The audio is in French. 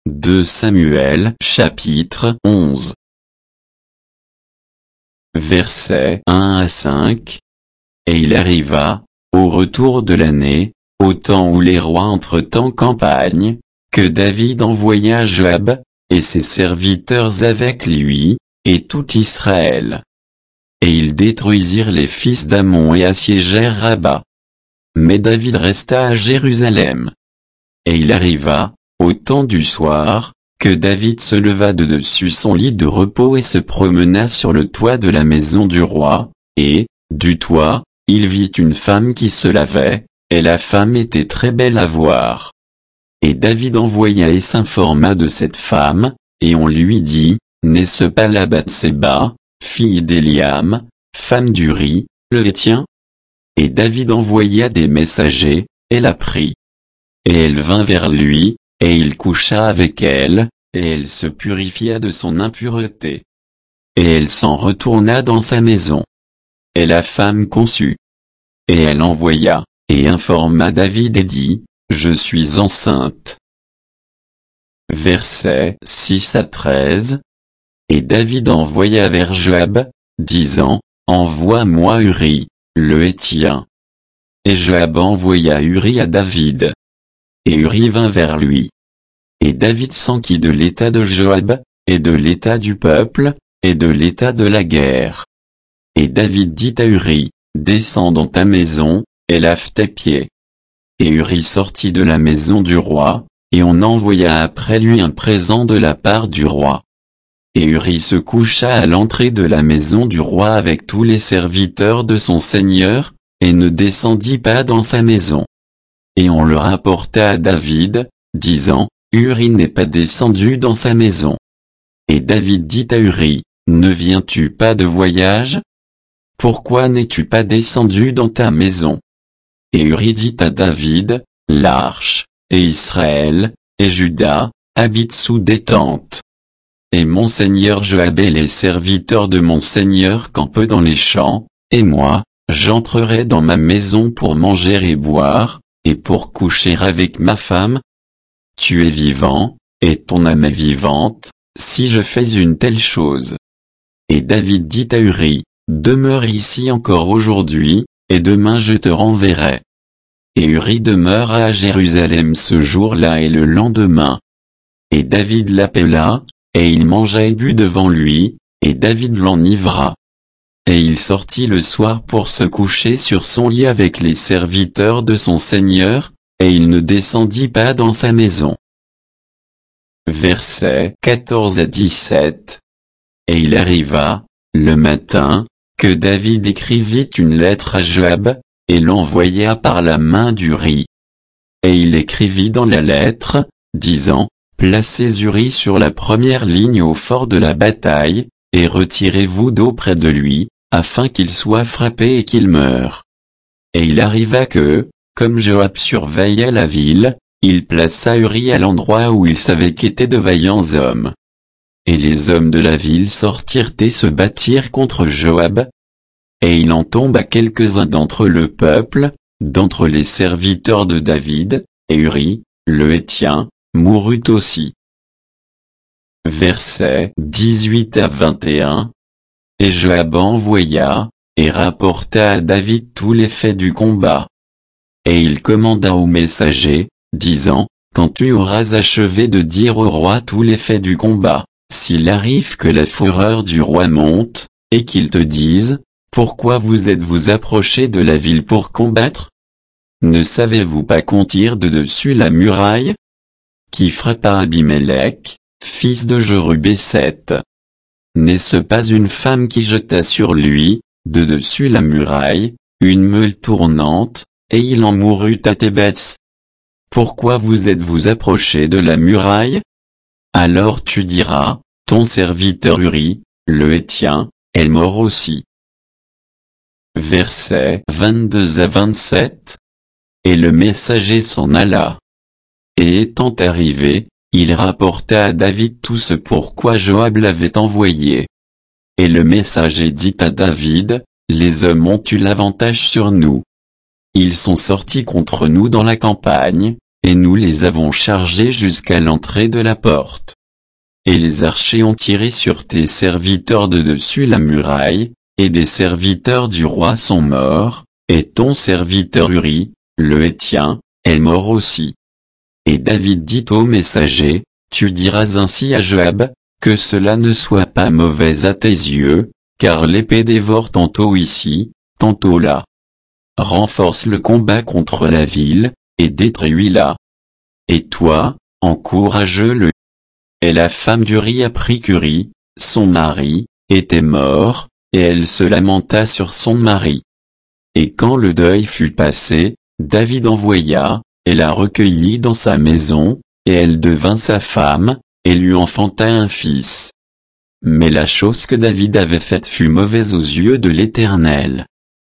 2 Samuel chapitre 11. Versets 1 à 5. Et il arriva, au retour de l'année, au temps où les rois entrent en campagne, que David envoya Joab, et ses serviteurs avec lui, et tout Israël. Et ils détruisirent les fils d'Ammon et assiégèrent Rabba. Mais David resta à Jérusalem. Et il arriva, au temps du soir, que David se leva de dessus son lit de repos et se promena sur le toit de la maison du roi, et, du toit, il vit une femme qui se lavait, et la femme était très belle à voir. Et David envoya et s'informa de cette femme, et on lui dit, n'est-ce pas la Bathséba, fille d'Éliam, femme d'Uri, le Héthien? Et David envoya des messagers, et la prit. Et elle vint vers lui, et il coucha avec elle, et elle se purifia de son impureté. Et elle s'en retourna dans sa maison. Et la femme conçut. Et elle envoya, et informa David et dit, je suis enceinte. Versets 6 à 13. Et David envoya vers Joab, disant, envoie-moi Uri, le Héthien. Et Joab envoya Uri à David. Et Uri vint vers lui. Et David s'enquit de l'état de Joab, et de l'état du peuple, et de l'état de la guerre. Et David dit à Uri, descends dans ta maison, et lave tes pieds. Et Uri sortit de la maison du roi, et on envoya après lui un présent de la part du roi. Et Uri se coucha à l'entrée de la maison du roi avec tous les serviteurs de son seigneur, et ne descendit pas dans sa maison. Et on le rapporta à David, disant, Uri n'est pas descendu dans sa maison. Et David dit à Uri, ne viens-tu pas de voyage? Pourquoi n'es-tu pas descendu dans ta maison? Et Uri dit à David, l'Arche, et Israël, et Juda, habitent sous des tentes. Et mon seigneur Joab et les serviteurs de mon seigneur campent dans les champs, et moi, j'entrerai dans ma maison pour manger et boire, et pour coucher avec ma femme. Tu es vivant, et ton âme est vivante, si je fais une telle chose. Et David dit à Uri, demeure ici encore aujourd'hui, et demain je te renverrai. Et Uri demeura à Jérusalem ce jour-là et le lendemain. Et David l'appela, et il mangea et but devant lui, et David l'enivra. Et il sortit le soir pour se coucher sur son lit avec les serviteurs de son seigneur, et il ne descendit pas dans sa maison. Versets 14 à 17. Et il arriva, le matin, que David écrivit une lettre à Joab, et l'envoya par la main d'Uri. Et il écrivit dans la lettre, disant, placez Uri sur la première ligne au fort de la bataille, et retirez-vous d'auprès de lui, afin qu'il soit frappé et qu'il meure. Et il arriva que, comme Joab surveillait la ville, il plaça Uri à l'endroit où il savait qu'étaient de vaillants hommes. Et les hommes de la ville sortirent et se battirent contre Joab. Et il en tomba quelques-uns d'entre le peuple, d'entre les serviteurs de David, et Uri, le Héthien, mourut aussi. Versets 18 à 21. Et Joab envoya, et rapporta à David tous les faits du combat. Et il commanda aux messagers, disant, quand tu auras achevé de dire au roi tous les faits du combat, s'il arrive que la fureur du roi monte, et qu'il te dise, pourquoi vous êtes-vous approchés de la ville pour combattre? Ne savez-vous pas qu'on tire de dessus la muraille? Qui frappa Abimélec, fils de Jorubéset? N'est-ce pas une femme qui jeta sur lui, de dessus la muraille, une meule tournante, et il en mourut à Thébès? Pourquoi vous êtes-vous approchés de la muraille? Alors tu diras, ton serviteur Uri, le Héthien, est mort aussi. Versets 22 à 27. Et le messager s'en alla. Et étant arrivé, il rapporta à David tout ce pourquoi Joab l'avait envoyé. Et le messager dit à David, les hommes ont eu l'avantage sur nous. Ils sont sortis contre nous dans la campagne, et nous les avons chargés jusqu'à l'entrée de la porte. Et les archers ont tiré sur tes serviteurs de dessus la muraille, et des serviteurs du roi sont morts, et ton serviteur Uri, le Héthien, est mort aussi. Et David dit au messager, tu diras ainsi à Joab, que cela ne soit pas mauvais à tes yeux, car l'épée dévore tantôt ici, tantôt là. Renforce le combat contre la ville, et détruis-la. Et toi, encourage-le. Et la femme d'Uri apprit qu'Uri, son mari, était mort, et elle se lamenta sur son mari. Et quand le deuil fut passé, David envoya, et la recueillit dans sa maison, et elle devint sa femme, et lui enfanta un fils. Mais la chose que David avait faite fut mauvaise aux yeux de l'Éternel.